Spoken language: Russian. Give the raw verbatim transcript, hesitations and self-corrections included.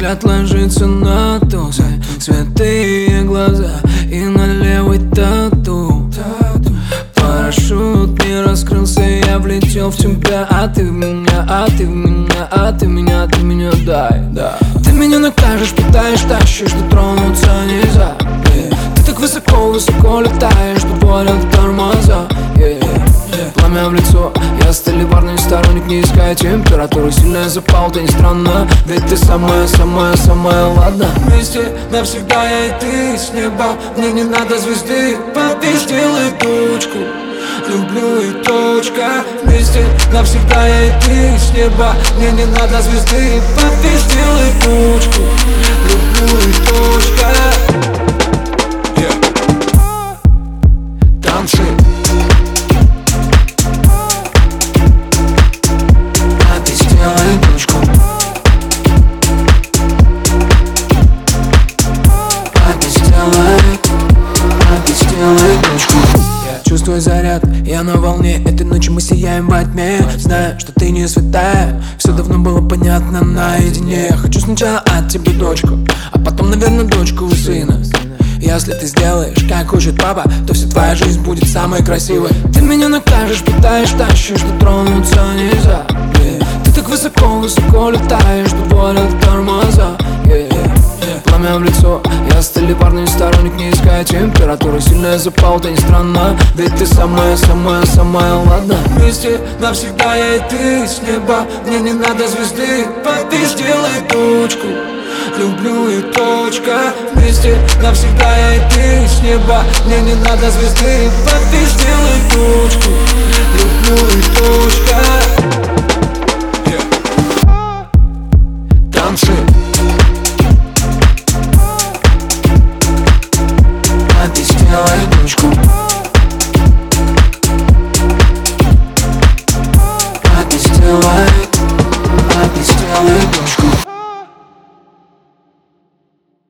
свет ложится на тусой, святые глаза и на левой тату. Парашют не раскрылся, я влетел в тебя. А ты в меня, а ты в меня, а ты меня, ты меня дай, да. Ты меня накажешь, пытаешь, тащишь, но тронуться нельзя, yeah. Ты так высоко-высоко летаешь, что болят тормоза, yeah. Пламя в лицо, я столеварный сторонник, не искай температуру. Сильная запал, ты не странно, ведь ты самая-самая-самая, ладно. Вместе навсегда я и ты с неба, мне не надо звезды, поверь, сделай тучку. Люблю и точка. Вместе навсегда я и ты с неба, мне не надо звезды, поверь, сделай тучку. Люблю и точка. yeah. Танцы. Чувствую заряд, я на волне. Этой ночью мы сияем во тьме. Знаю, что ты не святая, все давно было понятно наедине. Хочу сначала от тебя дочку, а потом, наверное, дочку и сына. Если ты сделаешь, как хочет папа, то вся твоя жизнь будет самой красивой. Ты меня накажешь, пытаешь, тащишь, но тронуться нельзя, yeah. Ты так высоко-высоко летаешь, что болят тормоза, yeah. Пламя в лицо, я столеварный сторонник, не искай температуру. Сильная запал, ты не странно, ведь ты самая-самая-самая, ладно. Вместе навсегда я и ты с неба, мне не надо звезды, поверь, сделай тучку. Люблю и точка. Вместе навсегда я и ты с неба, мне не надо звезды, поверь, сделай тучку. Люблю и точка. yeah. Танцы. Сделай точку. А ты сделай.